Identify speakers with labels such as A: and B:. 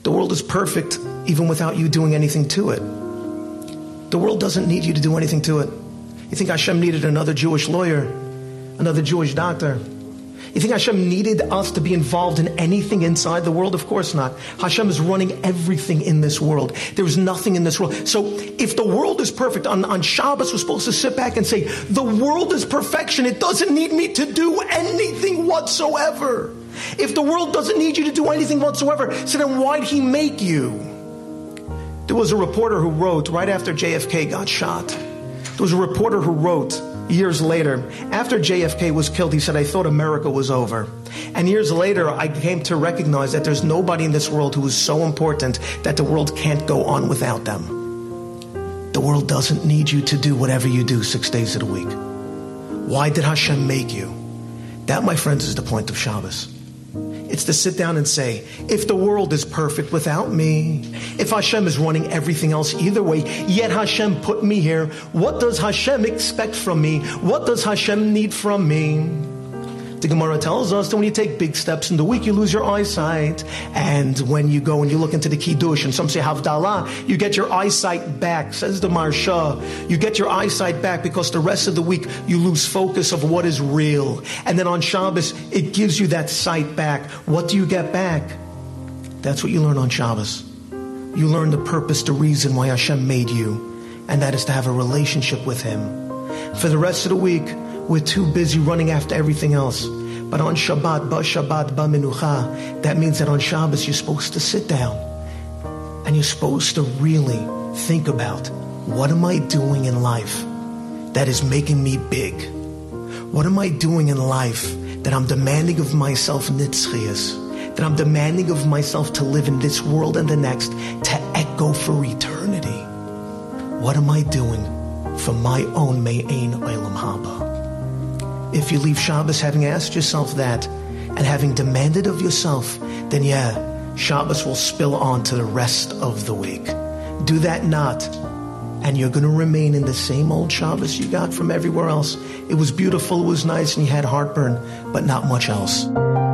A: The world is perfect even without you doing anything to it. The world doesn't need you to do anything to it. You think Hashem needed another Jewish lawyer, another Jewish doctor? You think Hashem needed us to be involved in anything inside the world? Of course not. Hashem is running everything in this world. There's nothing in this world. So if the world is perfect, on Shabbos we're supposed to sit back and say, the world is perfection. It doesn't need me to do anything whatsoever. If the world doesn't need you to do anything whatsoever, so then why'd he make you? There was a reporter who wrote, right after JFK got shot, there was a reporter who wrote, years later, after JFK was killed, he said, I thought America was over. And years later, I came to recognize that there's nobody in this world who is so important that the world can't go on without them. The world doesn't need you to do whatever you do 6 days of the week. Why did Hashem make you? That, my friends, is the point of Shabbos. It's to sit down and say, if the world is perfect without me, if Hashem is running everything else either way, yet Hashem put me here, what does Hashem expect from me? What does Hashem need from me? The Gemara tells us that when you take big steps in the week, you lose your eyesight. And when you go and you look into the Kiddush, and some say Havdalah, you get your eyesight back. Says the Marsha, you get your eyesight back because the rest of the week you lose focus of what is real. And then on Shabbos, it gives you that sight back. What do you get back? That's what you learn on Shabbos. You learn the purpose, the reason why Hashem made you. And that is to have a relationship with Him. For the rest of the week, we're too busy running after everything else. But on Shabbat, Menucha, that means that on Shabbos you're supposed to sit down and you're supposed to really think about, what am I doing in life that is making me big? What am I doing in life that I'm demanding of myself nitzchias, that I'm demanding of myself to live in this world and the next, to echo for eternity? What am I doing for my own Me'ein Olam Haba? If you leave Shabbos having asked yourself that and having demanded of yourself, then Shabbos will spill on to the rest of the week. Do that not, and you're going to remain in the same old Shabbos you got from everywhere else. It was beautiful, it was nice, and you had heartburn, but not much else.